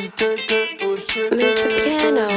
Mr. Piano.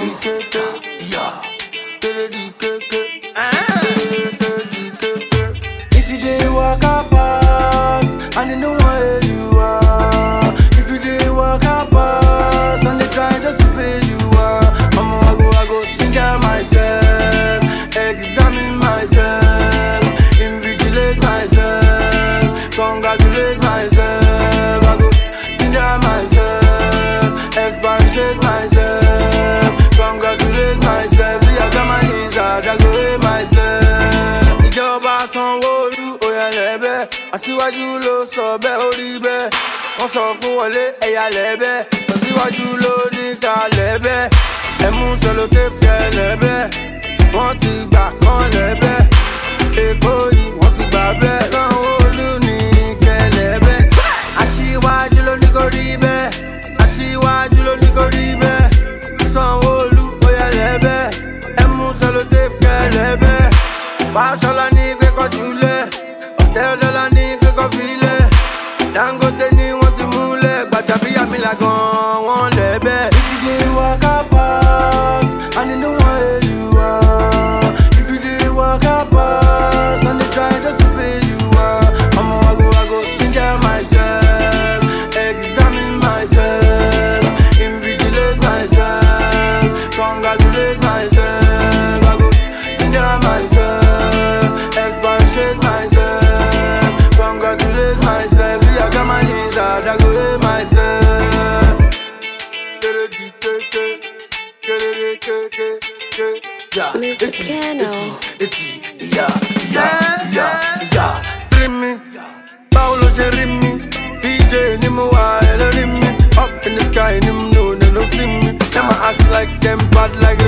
If you didn't walk up pass, and they know where you are. If you didn't walk up pass, and they try just to fail you are. I go ginger myself, examine myself, invigilate myself, congratulate myself. I go ginger myself, expatiate myself, congratulate myself. I got my lizard, I go hate myself. Ìjọba Sanwó-Olú òyà lẹ́bẹ̀, aṣíwájú ló sọ bẹ́ẹ̀ ó rí bẹ́ẹ̀. Wọ́n sọ fún Wọlé ẹ̀yà lẹ́bẹ̀, aṣíwájú ló ní ká lẹ́bẹ̀. Ẹ̀mú sọlọ́tẹ́pù kẹ́ lẹ́bẹ̀, wọ́n ti gbà kán lẹ́bẹ̀. Èkó yìí wọ́n ti gbà bẹ́ẹ̀. Sanwó-Olú ní kẹ́ lẹ́bẹ̀. Aṣíwájú ló ní kó rí bẹ́ẹ̀, aṣíwájú ló ní kó rí bẹ́ẹ̀. Sanwó-Olú òyà lẹ́bẹ̀, ẹ̀mú sọlọ́tẹ́pù kẹ́ lẹ́bẹ̀. Fáṣọlá ní kékọ́ jùlẹ̀, Ọ̀tẹ́dọ́lá ní kékọ́ filẹ̀, Dangote ní wọ́n ti múlẹ̀, Gbajabiamila gan wọ́n lẹ́bẹ̀. If you dey waka pass, and they know where you are. If you dey waka pass, and they try just to fail you are. I go ginger myself, examine myself, invigilate myself, congratulate myself. I go ginger myself, expatiate myself, congratulate myself. I got my lizard, I go hate myself. Mr. Piano. Rimmy, Paulo ṣe rimmy, PJ ni mo wà ẹ lọ rimmy. Up in the sky ni mo know they no see me. Them act like them bad like